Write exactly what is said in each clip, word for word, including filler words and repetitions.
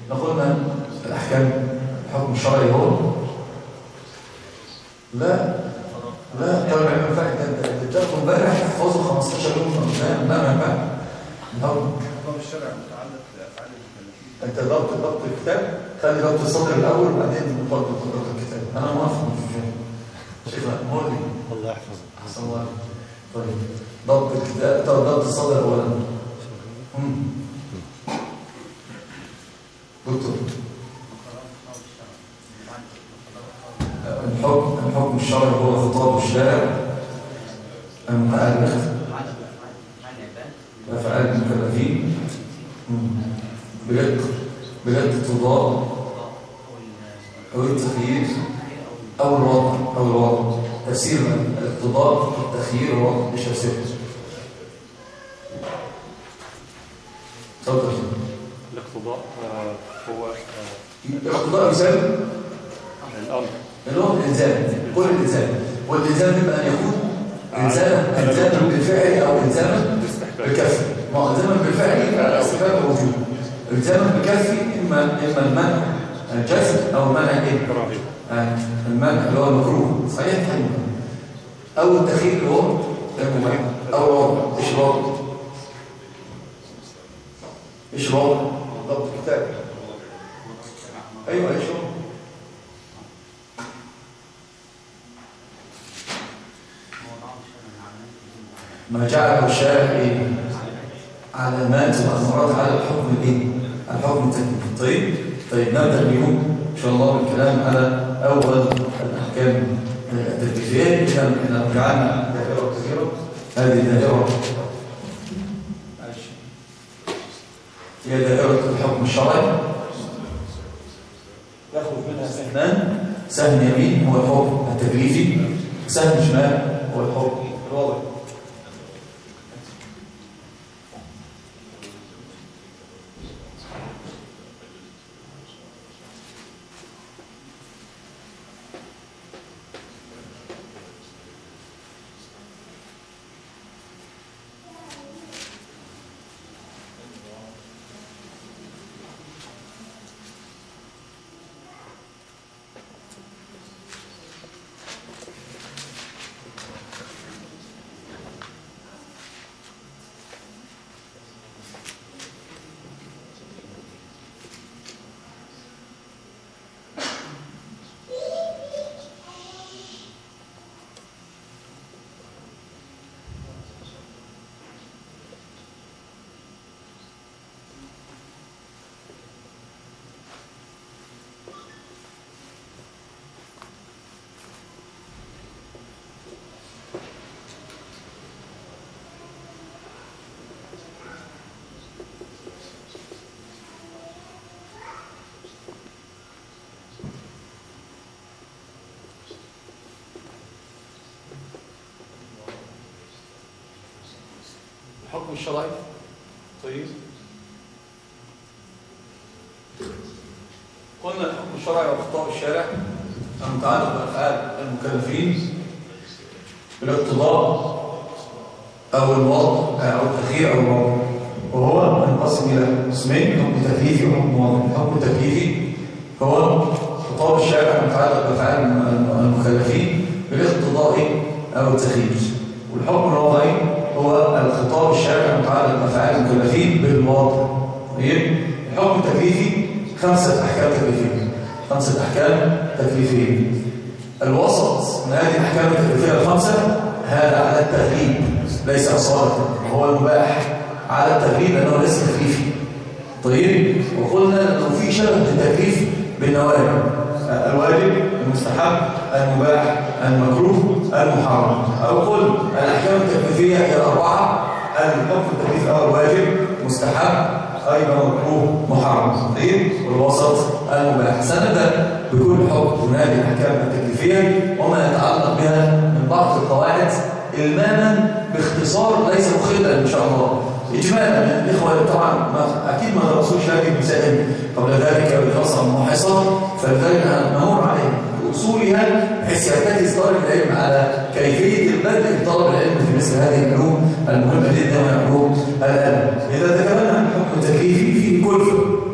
نقولنا الأحكام الحكم الشرعي هو لا لا طبعا ما ينفعش انت بتاخده امبارح تحفظه خمستاشر يوم قدام لا ما ينفعش الحكم الشرعي متعلق بافعال المكلفين انت ضبط ضبط الكتاب خلي ضبط الصدر الاول وبعدين نطبق ضبط الكتاب انا موافق شيخنا مولي الله يحفظك احسن الله طيب ضبط الكتاب طب ضبط الصدر اولا دكتور الحكم الحكم الشرعي هو خطاب الشارع المتعلق بأفعال المكلفين بجد بجد تضاد أو التخيير أو الوضع أو الوضع تفسير الاقتضاء التخيير والوضع مش تفسير تفضل الاقتضاء هو الاقتضاء يساوي الأمر اللي هو الإلزام كل الإلزام والإلزام بما أن يكون إلزاما إلزاما بالفعل أو إلزاما بالكف ما هو إلزاما بالفعل فلا استفاد موجود إلزاما بالكف إما إما المنع الجزم أو المنع إيه؟ المنع اللي هو المكروه صحيح أو التخيير اللي هو المباح أو الوضع إيش الوضع؟ إيش الوضع؟ ضبط الكتاب أيوه إيش الوضع؟ ما جعله الشارع ايه علامات وأمارات على الحكم الايه الحكم التكليفي طيب طيب نبدا اليوم ان شاء الله بالكلام على اول الاحكام التكليفيه اذا احنا رجعنا دائره كثيره هذه دائره هي دائره الحكم الشرعي يخرج منها سهمان سهم يمين هو الحكم التكليفي سهم شمال هو الحكم الوضعي الحكم الشرعي طيب قلنا الحكم الشرعي وخطاب الشارع المتعلق بأفعال المكلفين بالاقتضاء أو الوضع أو التخيير أو الوضع وهو ينقسم إلى قسمين حكم تكليفي وحكم وضعي الحكم التكليفي هو خطاب الشارع المتعلق بأفعال المكلفين بالاقتضاء أو التخيير والحكم الوضعي هو الخطاب الشارع المتعلق بأفعال المكلفين بالوضع طيب الحكم التكليفي خمسة أحكام تكليفية خمسة أحكام تكليفية الوسط من هذه الأحكام التكليفية الخمسة هذا على التغليب ليس أصالة وهو المباح على التغليب لأنه ليس تكليفي طيب وقلنا أنه في شبه التكليف بالنوافل الواجب المستحب المباح المكروه المحرم أو قل الأحكام التكليفية هي الأربعة الحكم التكليفي أو الواجب مستحب أيضا مكروه محرم طيب والوسط المباح سنبدأ بكل حكم من هذه الأحكام التكليفية وما يتعلق بها من بعض القواعد إلماما باختصار ليس مخلا إن شاء الله إجمالا الإخوة طبعا ما أكيد ما درسوش هذه المسائل قبل ذلك بدراسة موحصة فلذلك نمر عليه بأصولها بحيث يرتكز طالب العلم على كيفية البدء بطلب العلم في مثل هذه العلوم المهمة جدا من علوم الأدب إذا تكلمنا عن الحكم التكليفي فيه كلفة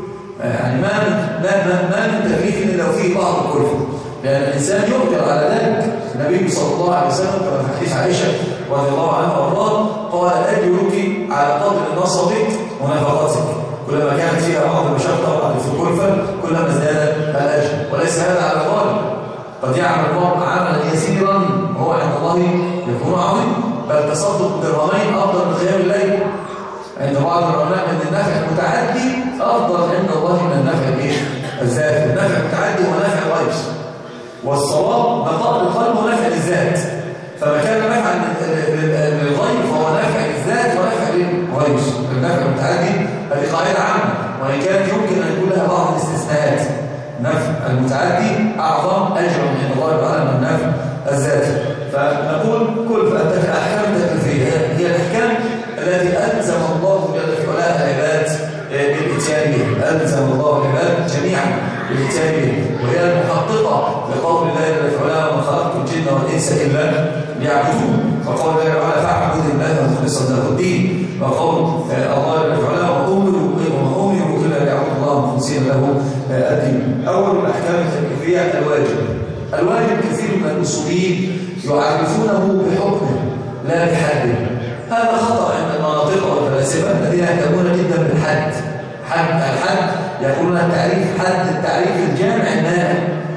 يعني ما من ما ما, ما من تكليف الا وفيه بعض الكلفه، لان الانسان يقدر على ذلك. النبي صلى الله عليه وسلم كما في حديث عائشه رضي الله عنها وارضاها قال: اجرك على قدر نصبك ونفقتك. كلما كانت فيها بعض المشقه في الكلفه كلما ازداد الاجر، وليس هذا على الغالب. قد يعمل المرء عملا يسيرا وهو عند الله يكون عظيم، بل تصدق درهمين افضل من قيام الليل عند بعض العلماء ان النفع المتعدي افضل عند الله من النفع الايه؟ الذاتي. النفع المتعدي هو نفع غير، والصواب بقاء القلب ونفع للذات، فما كان نفعا للغير فهو نفع للذات ونفع للغير. النفع المتعدي هذه قاعده عامه، وان كانت يمكن ان يكون لها بعض الاستثناءات. النفع المتعدي اعظم اجرا عند الله تعالى من النفع الذاتي. فنقول كل الاحكام التكليفيه هي الاحكام التي ألزم الله جل في علاه العباد بالإتيان بها، ألزم الله العباد جميعا بالإتيان بها، وهي المحققة لقول الله جل في علاه: وما خلقت الجن والإنس إلا ليعبدون. وقول الله تعالى: فاعبد الله مخلصا له الدين. وقول الله جل في علاه: وما أمروا وما أمروا إلا ليعبدوا الله مخلصين له الدين. أول الأحكام التكليفية الواجب. الواجب كثير من الأصوليين يعرفونه بحكمه لا بحده. هذا خطأ عند المناطق والفلاسفة الذين يهتمون جدا بالحد. حد الحد يقولون التعريف حد التعريف الجامع المانع.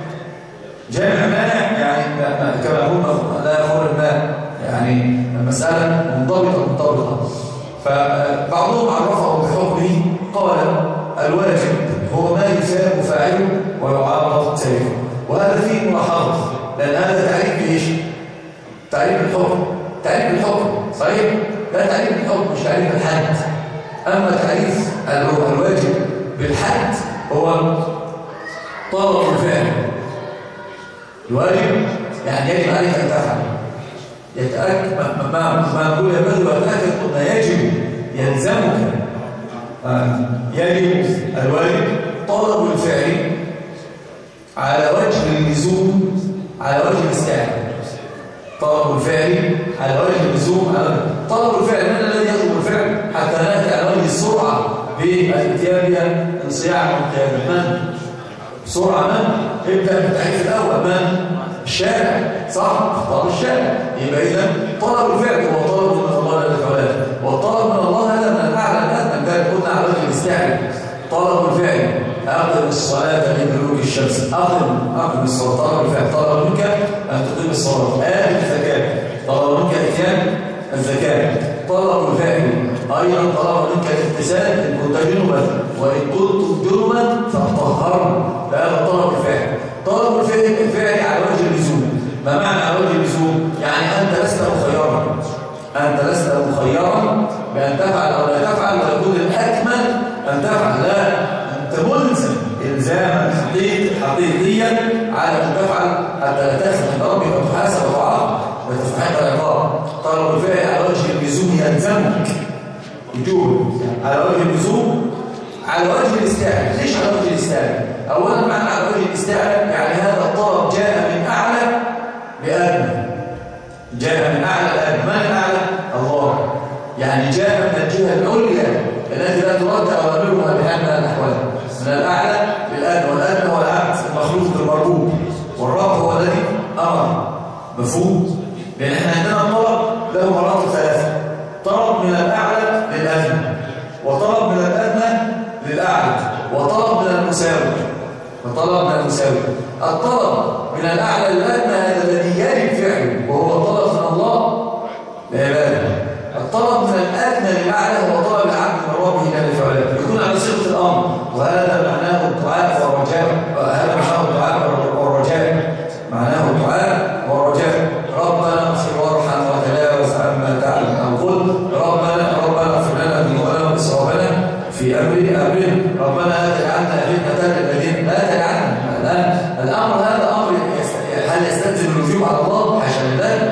جامع مانع يعني كما هم لا يخور الماء، يعني المسألة منضبطة منطبقة. فبعضهم عرفه بحكمه قال: الواجب هو ما يثاب فاعله ويعاقب تاركه. وهذا فيه ملاحظة، لأن هذا تعريف ايش؟ تعريف الحكم. تعريف الحكم صحيح؟ لا تعريف الحكم مش تعريف الحد. أما تعريف الواجب بالحد هو طلب الفعل. الواجب يعني يجب عليك أن تفعل. يتأكد ما ما نقول يا بدر وأتأكد قلنا يجب يلزمك. يجب الواجب طلب الفعل على وجه اللزوم على وجه الاستعانة. طلب الفعل على وجه اللزوم على طلب الفعل. من الذي يطلب الفعل حتى ناتي على وجه السرعه بالاتيان بها انصياعا وقياما؟ من؟ سرعه من؟ ابدا بالتعريف الاول. من؟ الشارع. صح؟ طلب الشارع. يبقى اذا طلب الفعل هو طلب من الله جل وعلا، والطلب من الله هذا من الاعلى الادنى. ده قلنا على وجه الاستعانه. طلب الفعل: أقم الصلاة لدلوك الشمس. أقم أقم الصلاة. طلب الفعل. طلب منك أن تقيم الصلاة. آت الزكاة. طلب منك إتيان الزكاة. طلب الفعل أيضا طلب منك الامتثال إن كنت جنبا، وإن كنت جنبا فطهروا. فهذا طلب الفعل. طلب الفعل الفعل على وجه اللزوم. ما معنى على وجه اللزوم؟ يعني أنت لست مخيرا. أنت لست مخيرا بأن تفعل أو لا تفعل، ويكون الأكمل أن تفعل. لا، أنت ملزم إلزاما حقيقيا على أن تفعل حتى لا تأخذ من ربك وتحاسب وتعاقب وتستحق العقاب. طلب الفعل على وجه اللزوم يلزمك وجوب، على وجه اللزوم على وجه الاستعانة. ليش على وجه الاستعانة؟ أولا معنى على وجه الاستعانة يعني هذا الطلب جاء من أعلى لأدنى. جاء من أعلى لأدنى. من الأعلى؟ الله. يعني جاء من الجهة العليا التي لا ترد أوامرها بحال من الأحوال، من الأعلى للأدنى. والأدنى هو العبد المخلوق المربوب، والرب هو الذي أمر. مفهوم؟ لأن احنا عندنا الطلب له مراتب ثلاثة: طلب من الأعلى للأدنى، وطلب من الأدنى للأعلى، وطلب من المساوي. وطلب من المساوي. الطلب من الأعلى للأدنى هذا الذي يجب فعله، وهو طلب من الله لعباده. الطلب من الأدنى للأعلى هو طلب العبد من ربه جل وعلا، يكون على صيغة الأمر، وهذا معناه الدعاء والرجاء. هذا معناه الدعاء والرجاء. معناه الدعاء والرجاء. ربنا اغفر وارحم وتجاوز عما تعلم أو قل ربنا ربنا اغفر لنا ذنوبنا وإسرافنا في أمر أمرنا. ربنا لا تجعلنا فتنة للذين لا تجعلنا. الآن الأمر هذا أمر هل يستلزم الوجوب على الله؟ حاشا لله.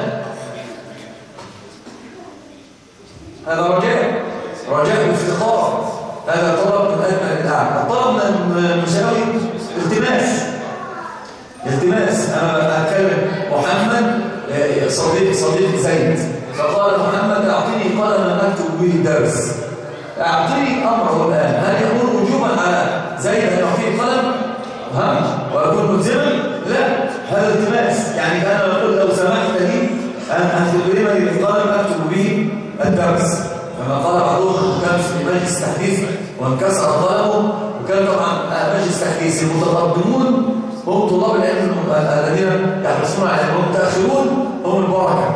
هذا رجاء رجاء الافتقار. هذا طلب من أدنى للأعلى. الطلب من المساوي التماس. التماس. أنا أتكلم محمد صديق صديق زيد، فقال محمد أعطيني قلما أكتب به الدرس. أعطيني أمره الآن. هل يكون وجوبا على زيد أن يعطيه قلم ها ويكون ملزما؟ لا، هذا التماس. يعني أنا أقول لو سمحت لي أن تكرمني بالقلم أكتب به الدرس، كما قال بعضهم كان في مجلس تحديث وانكسر قلمه، وكان طبعا مجلس تحديث المتقدمون هم طلاب العلم الذين يحرصون على العلم، المتأخرون هم البركة.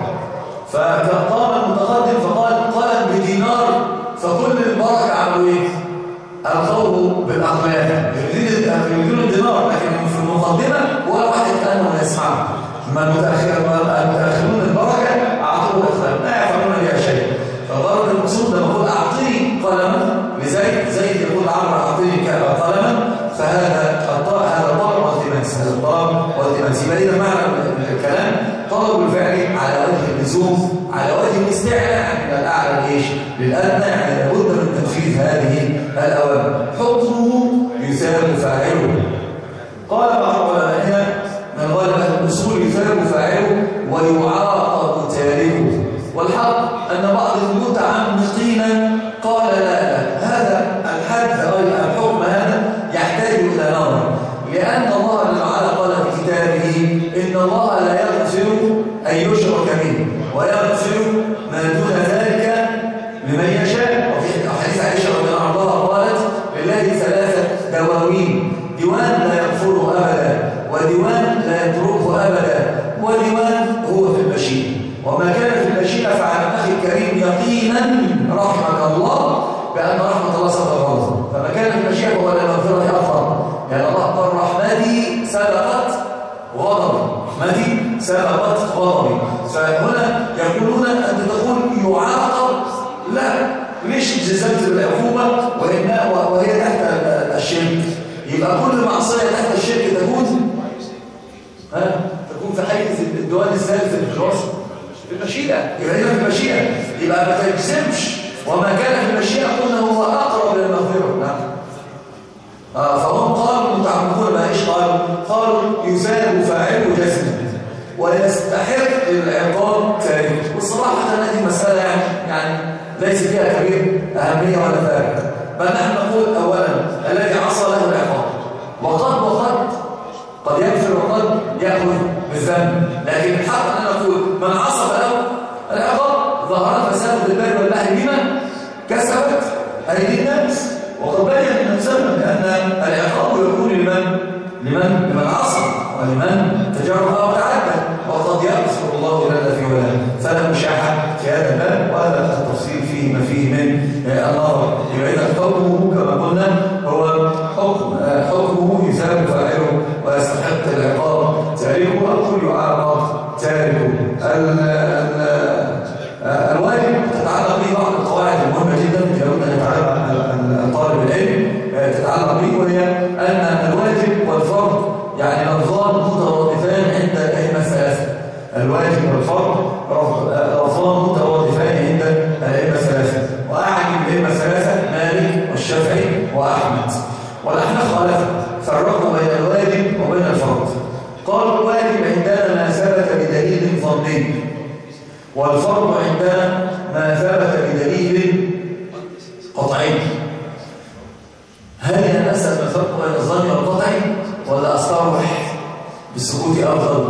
فقام المتقدم فقال قلم بدينار، فكل البركة عملوا ايه؟ ألقوه بالأقلام، يريدون الدينار، لكن في المقدمة ولا واحد كان ولا يسمعه. ما المتأخرون البركة أعطوه الأقلام، لا يفعلون بها شيء. فضرب المقصود لما يقول أعطيني قلما لزيد، زيد يقول عمرو أعطيني قلما، فهذا الطلب، هذا طلب والتماس، هذا الطلب والتماس. يبقى إذا معنى الكلام طلب الفعل على وجه اللزوم، على وجه الاستعلاء من الأعلى لإيش؟ للأدنى، يعني لابد من تنفيذ هذه الأوامر. حكمه يثاب فاعله. قال بعض علمائنا من غالب أهل الأصول يثاب فاعله ويعاقب تاركه. والحق أن بعض المتعمقين قال لا لا، هذا الحد أو الحكم هذا يحتاج إلى نظر، لأن الله تعالى قال في كتابه إن الله لا يغفر أن يشرك به ويغفر ما دون ذلك لمن يشاء. وفي حديث عائشة رضي الله عنها قالت لله ثلاثة دواوين، ديوان لا يغفره أبدا، وديوان لا يتركه أبدا، وديوان هو في المشيئة. وما كان في المشيئة فعلى أخي الكريم يقينا رحمك الله بأن رحمة الله سبق الغضب. فما كان في المشيئة هو للمغفرة أفضل، يعني الله قال رحمتي سبقت غضبي، رحمتي سبقت غضبي. فهنا يقولون أن تقول يعاقب، لا، ليش جزمت بالعقوبة وهي تحت الشرك؟ يبقى كل معصية تحت الشرك تكون ها تكون في حيز الديوان الثالث في العصر في المشيئة، يبقى هنا في المشيئة، يبقى ما تجزمش. وما كان في المشيئة قلنا هو أقرب للمغفرة. نعم. آه فهم قالوا المتعمقون ما إيش قالوا؟ قالوا يثاب فاعله جزما ويستحق العقاب تاركه. والصراحة هذه مسألة يعني يعني ليس فيها كبير أهمية ولا فارق، بل نحن نقول أولا الذي عصى له العقاب، وقد وقد قد يغفر وقد يأخذ بالذنب، لكن الحق أن نقول من عصى له العقاب ظهر فساد في البر والبحر بما كسبت أيدي الناس، وقد بين من سلم لأن العقاب يكون لمن لمن لمن عصى ولمن تجرب أو تعدى، وقد يغفر الله لنا في ولا فلا مشاحة في هذا الباب، وهذا التفصيل فيه ما فيه من النظر. يبقى إذا حكمه كما قلنا هو حكم حكمه يثاب فاعله ويستحق العقاب تاركه، أو يعاقب تاركه. الواجب تتعلق به بعض القواعد المهمة جدا يجب أن يتعلم طالب العلم تتعلق به، وهي أن الواجب والفرض يعني لفظان مترادفان عند الأئمة الثلاثة. الواجب والفرض لفظان مترادفان عند الأئمة الثلاثة، وأعني الأئمة الثلاثة مالك والشافعي وأحمد. والأحناف خالفوا، فرقوا بين الواجب وبين الفرض. قالوا الواجب عندنا ما ثبت بدليل ظني، والفرض عندنا ما ثبت بدليل قطعي. هل يناسب الفرق بين الظن والقطعي ولا أصرح بالسكوت أفضل؟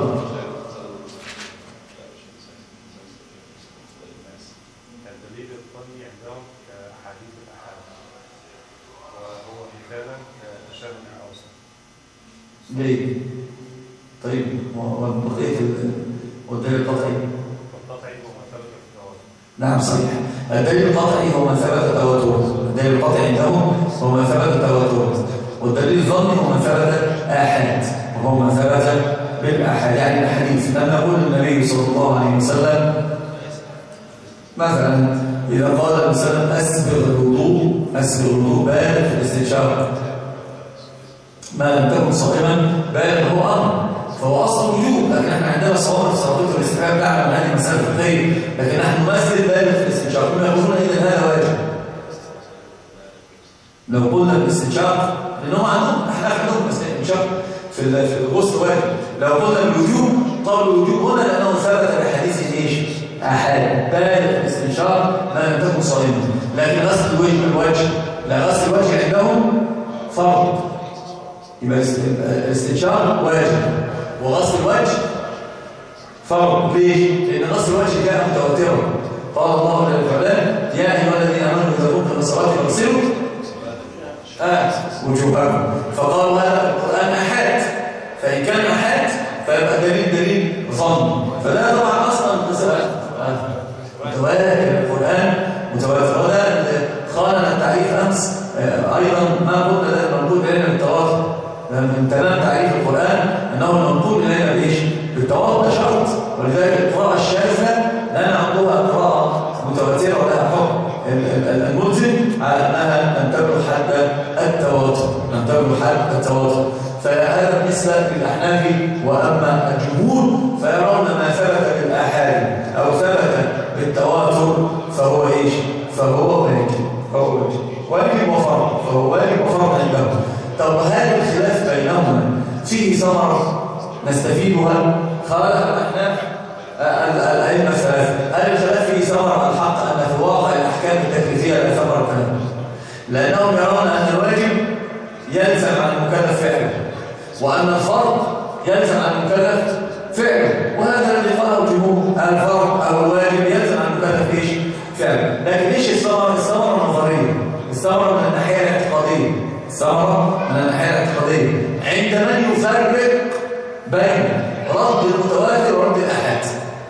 الدليل الظني عندهم كحديث الأحاد، وهو مثالا كتشابه الأوسط. جيد. طيب وبقية والدليل القطعي؟ القطعي هو ما ثبت التواتر. نعم صحيح. الدليل القطعي هو ما ثبت التواتر، الدليل القطعي عندهم هو ما ثبت التواتر، والدليل الظني هو ما ثبت آحاد، وهو ما ثبت بالآحاد يعني الحديث. لم يقول النبي صلى الله عليه وسلم مثلا إذا قال الإنسان أسبغ الوضوء، أسبغ الوضوء بالغ في الاستنشاق، ما لم تكن صائما بالغ هو أمر، فهو أصلا وجوب. لكن احنا عندنا صواب في صلاة الاستحباب نعلم هذه مسألة فقهية، لكن نحن نمثل بالغ في الاستنشاق، هم يقولون إذا هذا واجب. لو قلنا الاستنشاق لأنهم عندهم احنا عندهم الاستنشاق في الغسل واجب، لو قلنا الوجوب قالوا الوجوب هنا لأنه ثبت بحديث ايش؟ أحاد بالغ في الاستنشاق ما لم تكن صائما. لكن غسل الوجه الوجه لا، غسل الوجه عندهم فرض، يبقى الاستنشاق واجب، وغسل الوجه فرض. ليه؟ لأن غسل الوجه جاء متواترا. قال الله للفعلان يا أيها الذين آمنوا إذا قمتم إلى الصلاة فاغسلوا آه وجوهكم. فقالوا هذا القرآن أحاد، فإن كان أحاد فيبقى دليل دليل ظن، فده طبعا أصلا متواتر. القرآن متواتر، وده خالنا التعريف أمس أيضا ما قلنا ده المنقول إلينا بالتواتر. من تمام تعريف القرآن أنه المنقول إلينا بإيش؟ بالتواتر، ده شرط. ولذلك القراءة الشاذة لنا عندها قراءة متواترة ولها حكم الملزم على أنها لم تبلغ حد التواتر، لم تبلغ حد التواتر. فهذا بالنسبة للأحناف. وأما الجمهور فيرون ما ثبت بالآحاد أو ثبت بالتواتر فهو إيش؟ فهو واجب، فهو واجب واجب وفرض، فهو واجب وفرض عندهم. طب هل الخلاف بينهما فيه ثمرة نستفيدها؟ قال الأحناف الأئمة الثلاثة هل الخلاف فيه ثمرة؟ الحق أن في واقع الأحكام التكليفية لا ثمرة لها، لأنهم يرون أن الواجب يلزم عن المكلف فعله، وأن الفرض يلزم عن المكلف فعله، وهذا الذي قاله الجمهور. الفرض أو الواجب يلزم عن المكلف إيش؟ فعله. لكن إيش الثمرة؟ الثمرة النظرية، الثمرة من الناحية الاعتقادية، الثمرة من الناحية الاعتقادية عند من يفرق بين رد المتواتر ورد الأحاد.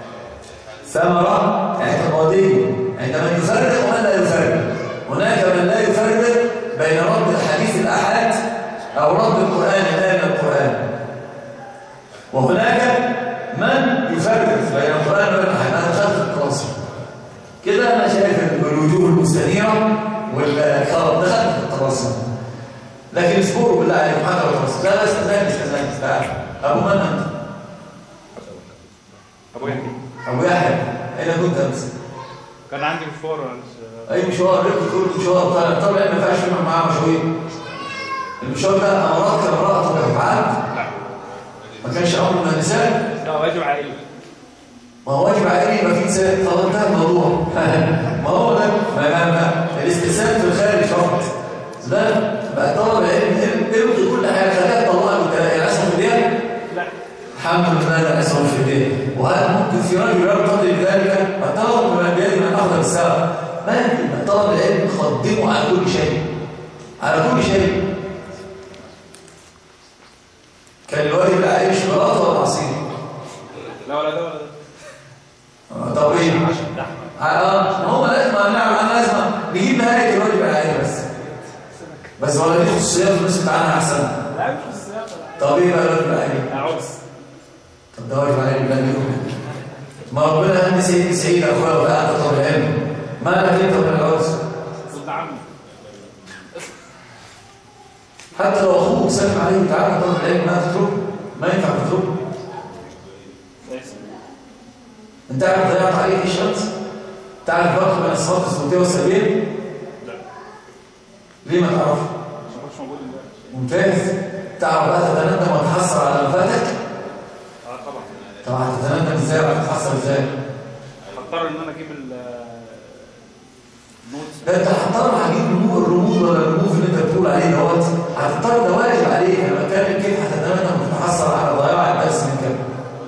ثمرة اعتقادية عند من يفرق ومن لا يفرق. هناك من لا يفرق بين رد الحديث الأحاد أو رد القرآن لا من القرآن، وهناك من يفرق بين القرآن وبين الأحاد. أنا دخلت في التراصي كده، أنا شايف الوجوه المستنيرة والخرب، دخلت في التراصي. لكن اصبروا بالله عليكم حتى لو تراصي. لا لا استناني استناني استناني. أبو من أنت؟ أبو يحيى. أبو يحيى، أين كنت أمس؟ كان عندي مشوار. أي مشوار؟ ركبت كل مشوار. طبعا طبعا ما ينفعش يبقى معاه مشوير. المشوار ده أمرات كامرأة وكفعال؟ لا. ما كانش أمر من النساء؟ لا، واجب عائلي. ما هو واجب عائلي يبقى فيه نساء، خلاص انتهى الموضوع. ما هو ده ما ما الاستئذان في الخارج فقط. لا بقى طلب العلم ارضي كل حاجه، خليها تطلع لك اسهم في ايديها؟ لا. الحمد لله لا اسهم في ايديها. وهل ممكن في رجل يرتضي بذلك؟ الطلب من بيد من اخذ السبب. ما يمكن طلب العلم يقدمه على كل شيء، على كل شيء. كان الواجب العائلي شوكولاته ولا عصير؟ لا ولا ده ولا ده. طب ايه؟ اه هو لازم نعمل انا لازم نجيب نهايه الواجب العائلي بس. بس ولا دي خصوصيات ونسكت عنها احسن؟ لا مش خصوصيات. طب ايه بقى الواجب العائلي؟ عرس. طب ده واجب عائلي بلا نجوم. ما ربنا هندي سيدي سعيد اخويا وقاعد طب العلم. مالك انت ولا العرس؟ صد عمي. حتى لو اخوك سلم عليه تعالى طب العلم ما تتركه، ما ينفع تتركه. انت عارف ضيعت عليه ايه الشمس؟ تعرف فرق بين الصفات الثبوتيه والسلبيه؟ لا. ليه ما تعرفش؟ مش موجود دلوقتي. ممتاز. تعرف بقى تتندم وتحسر على ما فاتك؟ اه طبعا. طبعا هتتندم ازاي وهتتحسر ازاي؟ هضطر ان انا اجيب ال النوتس. ده انت هتضطر هتجيب الرموز ولا الرموز اللي انت بتقول عليه دوت، هتضطر ده واجب عليك. انا بتكلم كيف هتتندم وتتحسر على ضياع الدرس من كده.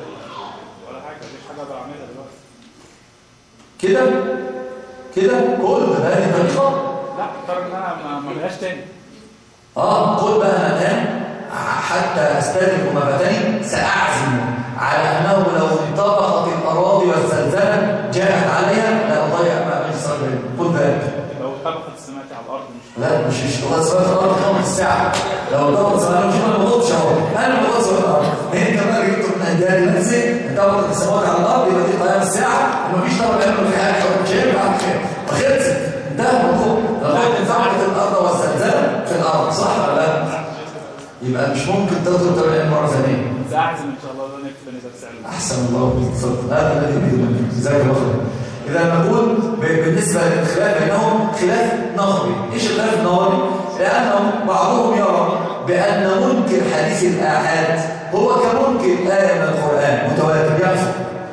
كده كده كل بهذه الطريقه. لا اضطر ان انا ما اعملهاش تاني. اه قل بقى انا الان حتى استدرك ما فاتني ساعزم على انه لو انطبقت الاراضي والزلزله جاءت عليها لا اضيع ما مش صار. خد بالك لو انطبقت السماء على الارض مش لا مش مش لغايه صلاه الارض خمس ساعه. لو انطبقت السماء مش انا ما بغلطش اهو، انا ما بغلطش الارض. انت بقى جبت من اجيال نفسي انطبقت السماوات على الارض يبقى دي قيام الساعه ومفيش طبق علم في حاجه مش هينفع خلصت. ده الموضوع. لغايه انطبقت الارض والزلزال في الارض صح ولا لا؟ يبقى مش ممكن تضرب طبق العلم مره ثانيه. ساعزم ان شاء الله ده نكتب نزل سعر. احسن الله بك تفضل. هذا الذي يريد جزاك الله خير. إذا نقول بالنسبة للخلاف بينهم خلاف نظري. إيش الخلاف النظري؟ لأنهم بعضهم يرى بأن منكر حديث الآحاد هو كمنكر آية من القرآن متواتر يعرف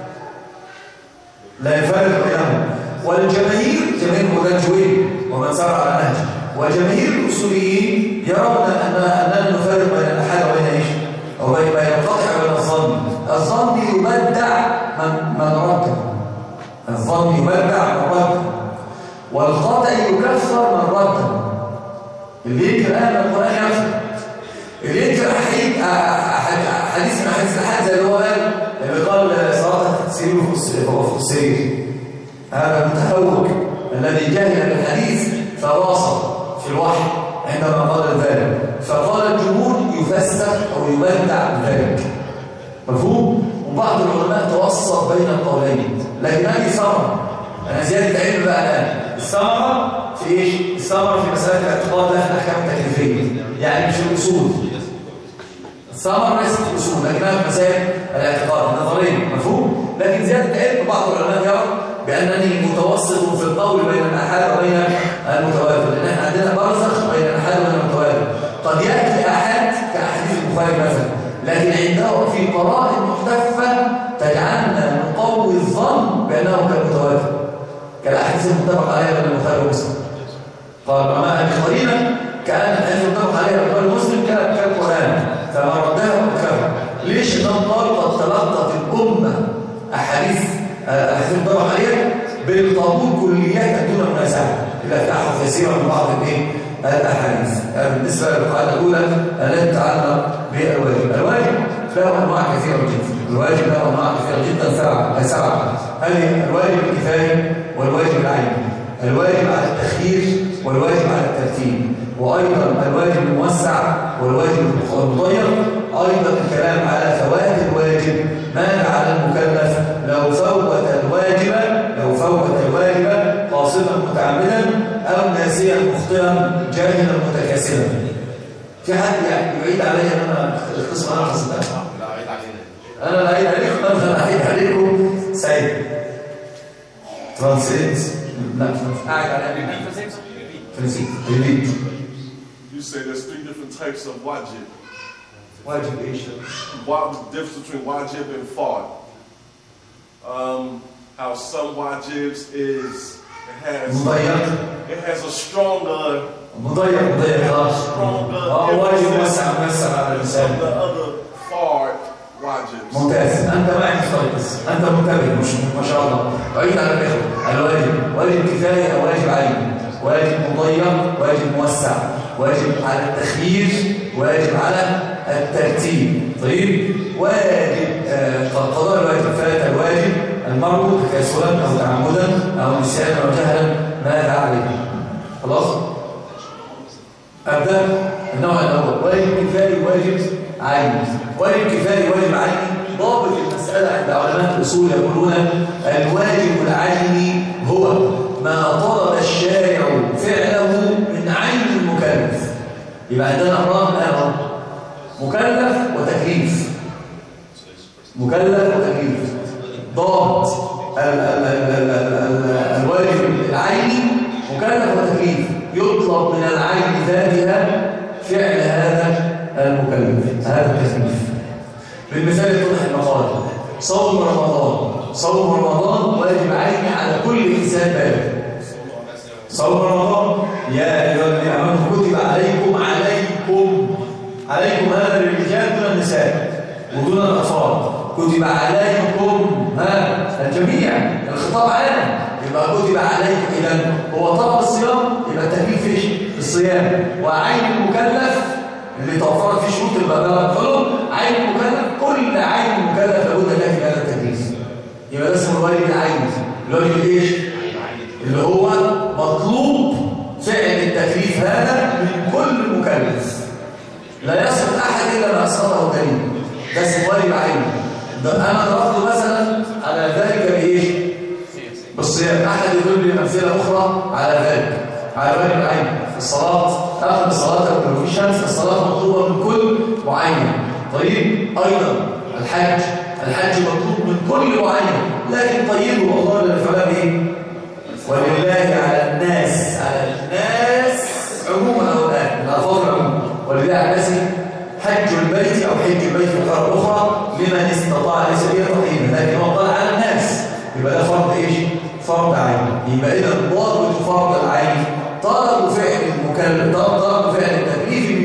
لا يفرق بينهم. والجماهير جماهير مدجوين ومن سار على نهج وجماهير الأصوليين يرون أننا نفرق بين الأحاد وبين إيش؟ أو بين القطع وبين الظن. الظن يبدع من من رد، الظن يبدع من رد، والقطع يكفر من رد. اللي ينكر آية من القرآن يكفر، اللي ينكر حديث حديث من حديث الأحاد زي اللي هو قال اللي قال صلاة التسرير وفوق السرير، هذا المتهوك الذي جاهل بالحديث فواصل في الوحي عندما قال ذلك، فقال الجمهور يفسر أو يبدع ذلك، مفهوم؟ وبعض العلماء توسط بين القولين، لكن هذه ثمرة. أنا زيادة علم بقى الآن، الثمرة في إيش؟ الثمرة في مسألة الاعتقاد لا في الأحكام التكليفية، يعني مش الأصول. الثمرة ليست في الأصول لكنها في مسائل الاعتقاد النظرية، مفهوم؟ لكن زيادة علم بعض العلماء يرى بأنني متوسط في القول بين الأحاد وبين المتواتر، لأن احنا عندنا برزخ بين الأحاد وبين المتواتر. قد يأتي أحد كأحاديث البخاري مثلا، لكن عنده في قرائن محتفة تجعلنا نقوي الظن بأنه كالمتواتر، كالأحاديث المتفق عليها بين البخاري ومسلم. قال العلماء القرينة كأن الحديث المتفق عليها بين البخاري ومسلم كالقرآن، فما ردها وكفر. ليش؟ إنهم قالوا قد تلقت الأمة أحاديث الحديث المتفق عليها بالقبول كليات دون منازعة، إلا تأخذ يسيرا من بعض الأحاديث. بالنسبة للقاعدة الأولى التي تتعلق بالواجب، الواجب له أنواع كثيرة جدا، الواجب له أنواع كثيرة جدا سبعة سبعة هذه الواجب الكفاية والواجب العيني، الواجب على التخيير والواجب على الترتيب، وأيضا الواجب الموسع والواجب المضيق. أيضا الكلام على فوائد الواجب، ماذا على المكلف لو فوت الواجب لو فوت الواجب قاصدا متعمدا أو ناسيا مخطئا جاهلا متكاسلا. في حد يعيد علي ان انا القسم انا حصلتها؟ لا عيد علينا. انا لا عيد عليكم، انا عيد عليكم. سيد ترانسيت لا قاعد على ترانسيت ريبيت. You say there's three different types of wajib. واجب ايش؟ What the difference between wajib and fard? Um, how some wajibs is it has مضيق. it has a stronger مضيق مضيق خلاص. اه واجب موسع موسع على الانسان. the other fard wajibs. ممتاز، انت معي مختلط، انت منتبه مش ما شاء الله. عيد على الاخوه، الواجب واجب كفايه او واجب عيني، واجب مضيق، واجب موسع، واجب على التخيير، واجب على الترتيب. طيب واجب آه قضاء الواجب، فات الواجب المرء تكاسلا او تعمدا او نسيانا او جهلا ماذا عليه؟ خلاص؟ ابدا النوع الاول واجب كفايه واجب عيني. واجب كفايه واجب عيني ضابط المساله عند علماء الاصول يقولون الواجب العيني هو ما طلب الشارع فعله من عين المكلف. يبقى عندنا امران الان مكلف وتكليف، مكلف وتكليف. ضابط الواجب العيني مكلف وتكليف، يطلب من العين ذاتها فعل هذا المكلف، هذا التكليف. بالمثال يتضح المقال، صوم رمضان، صوم رمضان واجب عيني على كل انسان بالغ. صوم رمضان يا ايها الذين امنوا كتب عليكم عليكم عليكم هذا للرجال دون النساء ودون الاطفال، كتب عليكم ها الجميع، الخطاب عام، يبقى كتب عليكم. اذا هو طلب الصيام، يبقى التكليف ايش؟ الصيام. وعين المكلف اللي توفرت فيه شروط البلاغه كله، عين المكلف كل عين مكلف لابد لها في هذا التكليف. يبقى ده اسمه الواجب العيني. الواجب الايش؟ اللي هو مطلوب فعل التكليف هذا من كل مكلف، لا يسقط احد الا ما اسقطه دليل. ده اسمه واجب عيني. انا ضربت مثلا على ذلك بايش؟ بالصيام. احد يضرب لي امثله اخرى على ذلك، على الواجب العيني. الصلاه، اخذ صلاتك ولو في شمس، الصلاه مطلوبه من كل معين. طيب ايضا الحج، الحج مطلوب من كل معين، لكن طيبه الله للفعل ايه؟ ولله على الناس، على الناس عموما او الان الالفاظ العموم، ولله على الناس حج البيت او حج البيت في القراءه الاخرى لمن استطاع الى سبيل الرحيم، لكن هو قال على الناس، يبقى ده فرض ايش؟ فرض عين. يبقى اذا ضابط فرض العين طلب فعل المكلف، طلب فعل التكليف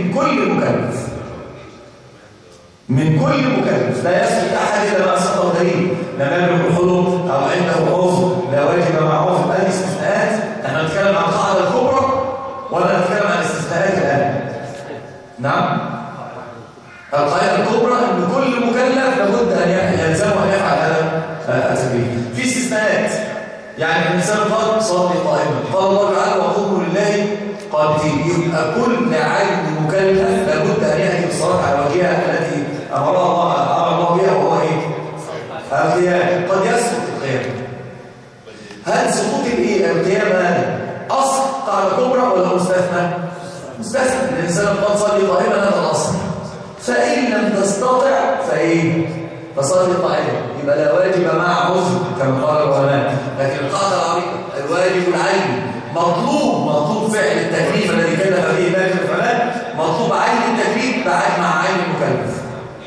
من كل مكلف، لا يسقط احد الا ما اسقط دليل، لم يملك الحلم او عنده عذر لا واجب مع عذر. هذه استثناءات. احنا بنتكلم عن القاعده الكبرى ولا نتكلم عن الاستثناءات الان؟ نعم. القاعده الكبرى ان كل مكلف لابد ان يلزمه ان يفعل هذا التكليف. في استثناءات، يعني الانسان قال صلي قائما، قال الله تعالى وقوموا لله قانتين، يبقى كل عين مكلف لابد ان ياتي بالصلاه على وجهها التي امرها الله امر الله بها، وهو ايه؟ القيام. قد يسقط القيام. هل سقوط الايه؟ القيام هذا اصل قاعده كبرى ولا مستثنى؟ مستثنى. الانسان قال صلي قائما، هذا الاصل. فان لم تستطع فايه؟ فصلي قائما، يبقى لا واجب مع عذر كما قال العلماء. لكن القاعده العريضه الواجب العيني مطلوب مطلوب فعل التكليف الذي كلف به مالك الفلان، مطلوب عين التكليف بعد مع عين المكلف.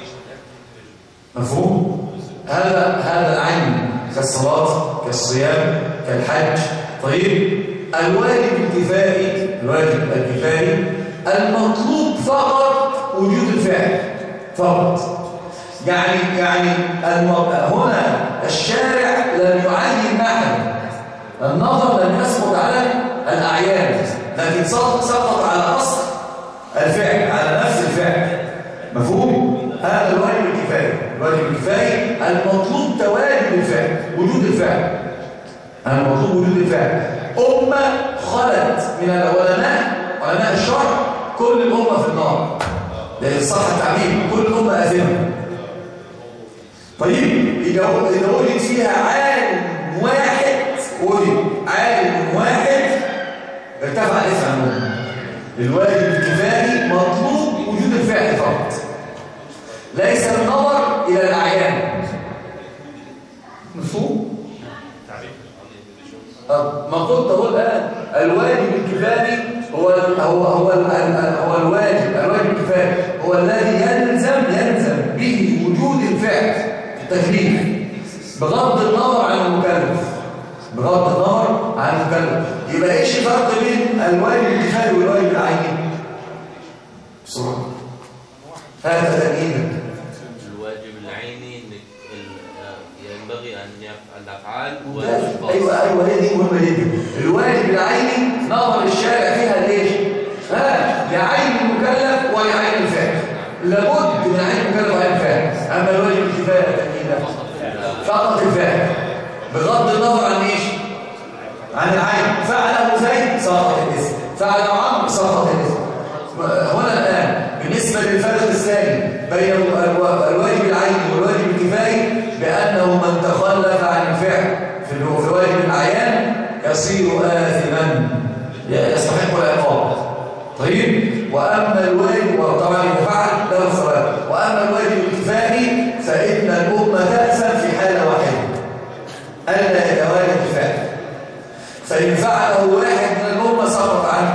مفهوم؟ هذا هذا العين كالصلاه كالصيام كالحج. طيب الواجب الكفائي، الواجب الكفائي المطلوب فقط وجود الفعل فقط. يعني يعني هنا الشارع لم يعين احد، النظر لم يسقط على الاعيان، لكن سقط على اصل الفعل، على نفس الفعل. مفهوم؟ هذا الواجب الكفائي. الواجب الكفائي المطلوب تواجد الفعل، وجود الفعل. المطلوب وجود الفعل. امه خلت من العلماء، علماء الشرع، كل الامه في النار، لان صح التعبير كل الامه اثمه. طيب إذا وجد فيها عالم واحد، وجد عالم واحد ارتفع الإثم عنه. الواجب الكفائي مطلوب وجود الفعل فقط، ليس النظر إلى الأعيان. مفهوم؟ ما قلت أقول الآن الواجب الكفائي هو هو هو هو الواجب الواجب الكفائي هو الذي يلزم يلزم به وجود الفعل التكليف بغض النظر عن المكلف، بغض النظر عن المكلف. يبقى ايش الفرق بين الواجب الكفائي والواجب العيني؟ بسرعه هذا تأكيدا. الواجب العيني انك ينبغي ان يفعل الافعال. ايوه ايوه هي دي مهمه جدا. الواجب العيني نظر الشارع فيها ليش؟ ها لعين المكلف ولعين الفعل، لابد من عين المكلف وعين الفعل. اما الواجب الكفايه تأكيدا فقط الفعل بغض النظر عن ايش؟ عن العين. فعله زيد سقط الاسم، فعله عمرو سقط الاسم. هنا الان بالنسبه للفرق الثاني بين الواجب العيني والواجب الكفائي، بانه من تخلف عن الفعل في واجب الاعيان يصير آثما يستحق العقاب. طيب واما الواجب وطبعا اذا فعل له الثواب، واما الواجب الكفائي فان الامه تأثم في حاله واحده، الا يتواجد الفعل. فان فعله واحد من الامه سقط عن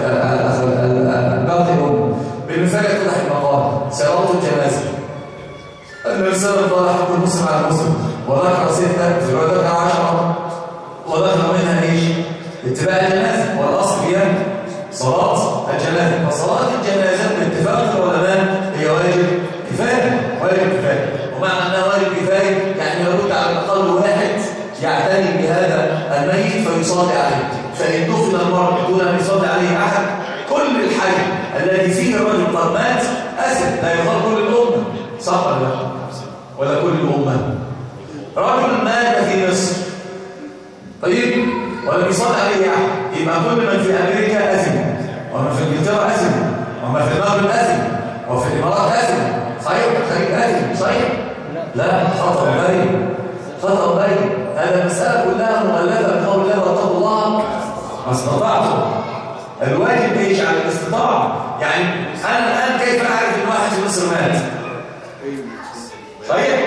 باقي الامه. بالمثال يتضح المقام صلاه الجنازه. النبي صلى الله عليه وسلم مسلم على مسلم وذكر سته في الروايه ذكر عشره، وذكر منها ايش؟ اتباع الجنازه، والاصل فيها صلاة الجنازة. فصلاة الجنازة باتفاق العلماء هي واجب كفاية، واجب كفاية. ومعنى أنها واجب كفاية يعني لابد على الأقل واحد يعتني بهذا الميت فيصلي عليه. فإن دفن المرء دون أن يصلي عليه أحد، كل الحي الذي فيه الرجل قد مات أسد، لا يظل كل الأمة، صح ولا لا؟ ولا كل الأمة. رجل مات في مصر، طيب ولم يصلي عليه أحد، يبقى كل من في أمريكا أثم، ومن في إنجلترا أثم، ومن في المغرب أثم، وفي الإمارات أثم. صحيح؟ الخليج أثم، صحيح؟ لا، خطأ باين، خطأ باين. هذه المسألة كلها مغلفة بقول الله واتقوا الله ما استطعتم. الواجب ايش؟ على الاستطاعة. يعني أنا الآن كيف أعرف إن واحد في مصر مات؟ صحيح؟